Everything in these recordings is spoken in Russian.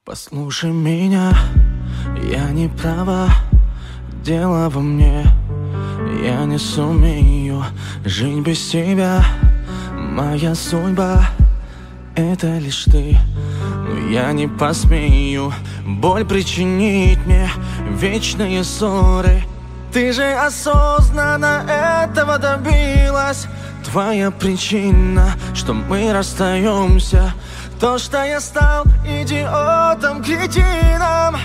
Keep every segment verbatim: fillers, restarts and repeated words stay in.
Послушай меня, я не права, дело во мне. Я не сумею жить без тебя. Моя судьба — это лишь ты. Но я не посмею боль причинить мне, вечные ссоры. Ты же осознанно этого добилась. Твоя причина, что мы расстаемся, то, что я стал идиотом, кретином.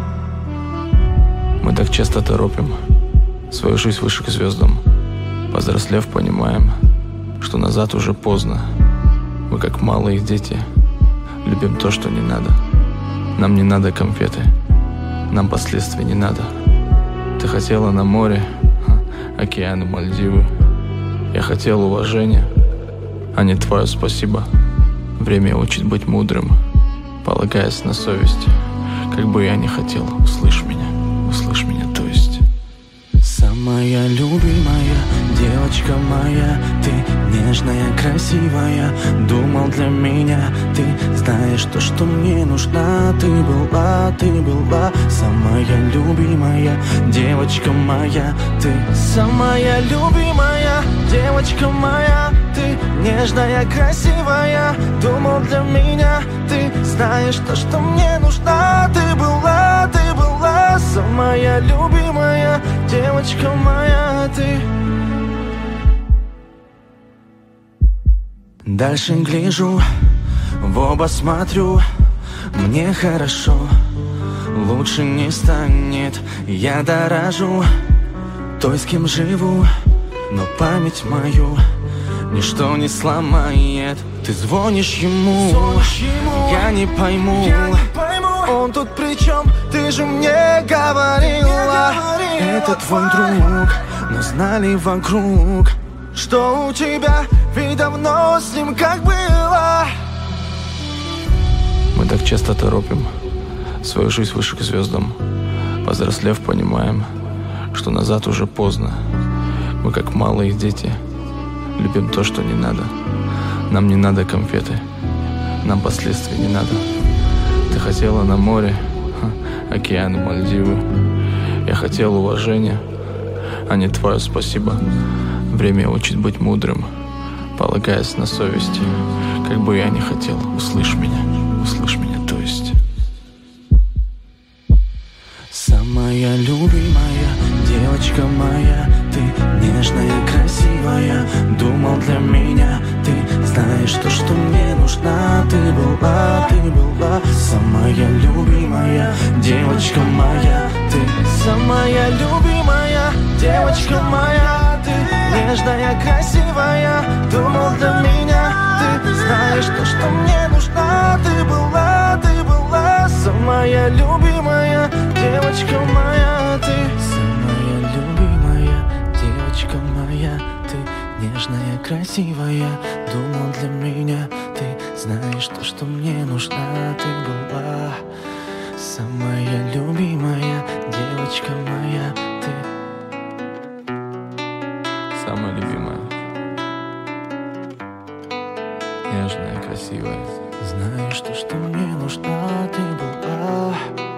Мы так часто торопим свою жизнь выше к звездам. Повзрослев, понимаем, что назад уже поздно. Мы как малые дети любим то, что не надо. Нам не надо конфеты, нам последствий не надо. Ты хотела на море, океаны, Мальдивы. Я хотел уважения, а не твое спасибо. Время учит быть мудрым, полагаясь на совесть. Как бы я ни хотел, услышь меня, услышь меня, то есть. Самая любимая девочка моя, ты нежная, красивая. Думал, для меня ты знаешь то, что мне нужна. Ты была, ты была самая любимая девочка моя. Ты самая любимая девочка моя. Ты нежная, красивая. Думал, для меня ты знаешь то, что мне нужна. Ты была, ты была самая любимая девочка моя. Ты. Дальше гляжу, в оба смотрю. Мне хорошо, лучше не станет. Я дорожу той, с кем живу, но память мою ничто не сломает. Ты звонишь ему, звонишь ему. Я не пойму, я не пойму. Он тут при чем? Ты же мне говорила, мне это твой друг. Но знали вокруг, что у тебя ведь давно с ним как было. Мы так часто торопим свою жизнь выше к звездам. Повзрослев, понимаем, что назад уже поздно. Мы как малые дети любим то, что не надо. Нам не надо конфеты, нам последствий не надо. Ты хотела на море, океаны, Мальдивы. Я хотел уважения, а не твое спасибо. Время учит быть мудрым, полагаясь на совесть. Как бы я ни хотел, услышь меня, услышь меня, то есть. Самая любимая девочка моя, ты нежная, красивая. Думал, для меня ты знаешь то, что мне нужна. Ты была, ты была самая любимая девочка моя. Ты самая любимая девочка моя. Ты нежная, красивая. Думал, для меня ты знаешь то, что мне нужна. Ты была, ты была самая любимая девочка моя. Ты самая любимая девочка моя. Ты нежная, красивая. Думал, для меня ты знаешь то, что мне нужна. Ты была самая любимая девочка моя. Ты самая любимая, нежная, красивая. знаешь то, что мне нужна. Ты была